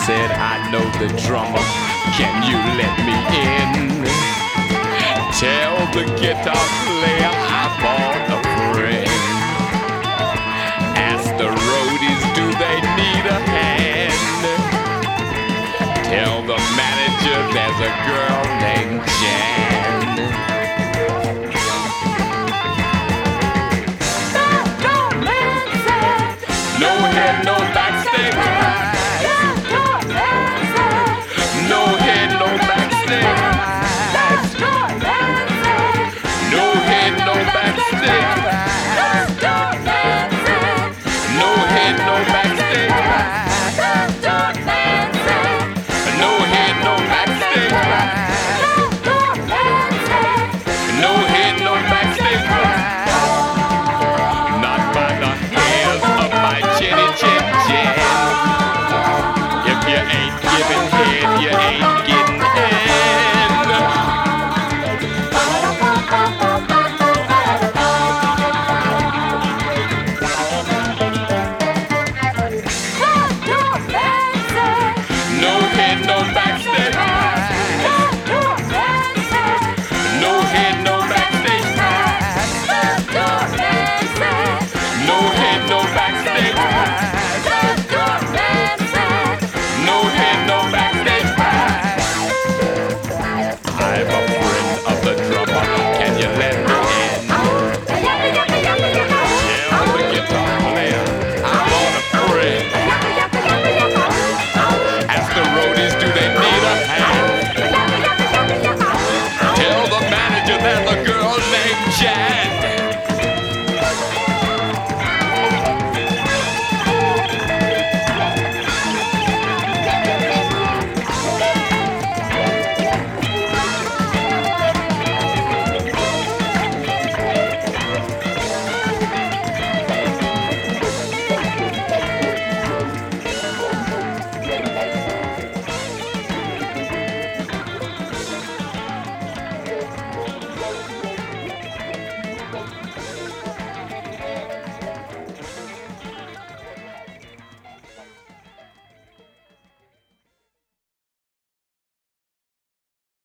said, I know the drummer, can you let me in? Tell the guitar player I bought a friend. Ask the roadies, do they need a hand? Tell the manager there's a girl named Jan. No head, no